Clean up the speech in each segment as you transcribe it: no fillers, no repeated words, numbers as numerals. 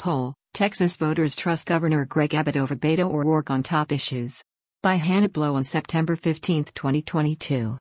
Poll: Texas voters trust Governor Greg Abbott over Beto O'Rourke on top issues. By Hannah Blow on September 15, 2022.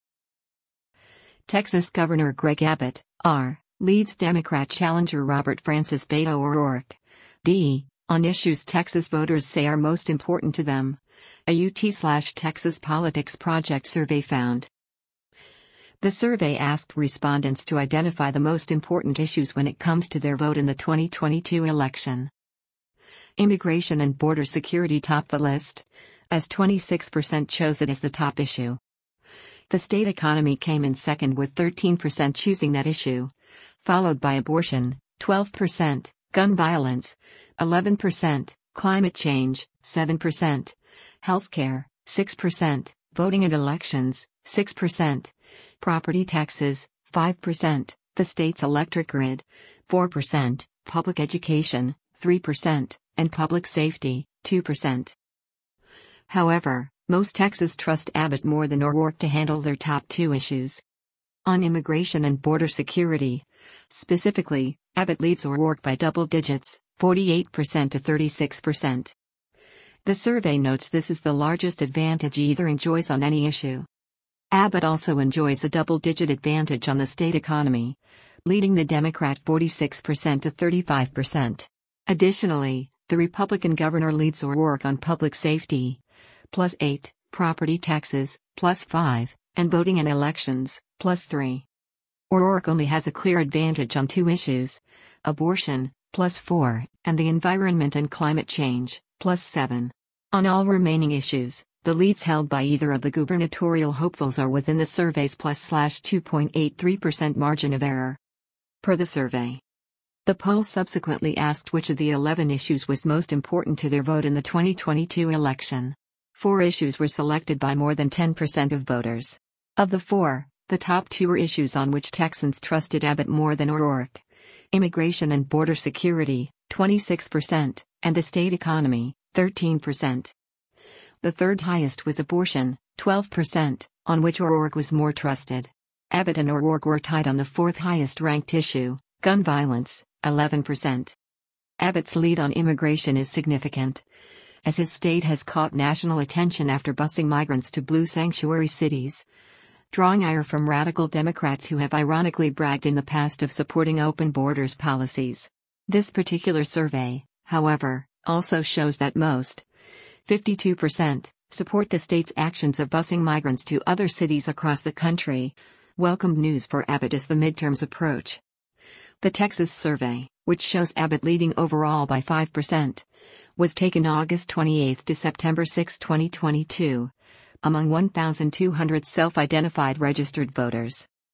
Texas Governor Greg Abbott, R., leads Democrat challenger Robert Francis Beto O'Rourke, D., on issues Texas voters say are most important to them. A UT/Texas Politics Project survey found. The survey asked respondents to identify the most important issues when it comes to their vote in the 2022 election. Immigration and border security topped the list, as 26% chose it as the top issue. The state economy came in second with 13% choosing that issue, followed by abortion, 12%, gun violence, 11%, climate change, 7%, healthcare, 6%, voting and elections, 6%, property taxes, 5%, the state's electric grid, 4%, public education, 3%, and public safety, 2%. However, most Texans trust Abbott more than O'Rourke to handle their top two issues. On immigration and border security, specifically, Abbott leads O'Rourke by double digits, 48% to 36%. The survey notes this is the largest advantage either enjoys on any issue. Abbott also enjoys a double-digit advantage on the state economy, leading the Democrat 46% to 35%. Additionally, the Republican governor leads O'Rourke on public safety, +8, property taxes, +5, and voting and elections, +3. O'Rourke only has a clear advantage on two issues: abortion, +4, and the environment and climate change, +7. On all remaining issues, the leads held by either of the gubernatorial hopefuls are within the survey's +/2.83% margin of error. Per the survey. The poll subsequently asked which of the 11 issues was most important to their vote in the 2022 election. 4 issues were selected by more than 10% of voters. Of the 4, the top 2 were issues on which Texans trusted Abbott more than O'Rourke: immigration and border security, 26%, and the state economy, 13%. The third highest was abortion, 12%, on which O'Rourke was more trusted. Abbott and O'Rourke were tied on the fourth highest ranked issue, gun violence, 11%. Abbott's lead on immigration is significant, as his state has caught national attention after busing migrants to blue sanctuary cities, drawing ire from radical Democrats who have ironically bragged in the past of supporting open borders policies. This particular survey, however, also shows that most, 52%, support the state's actions of busing migrants to other cities across the country. Welcomed news for Abbott as the midterms approach. The Texas survey, which shows Abbott leading overall by 5%, was taken August 28 to September 6, 2022, among 1,200 self-identified registered voters.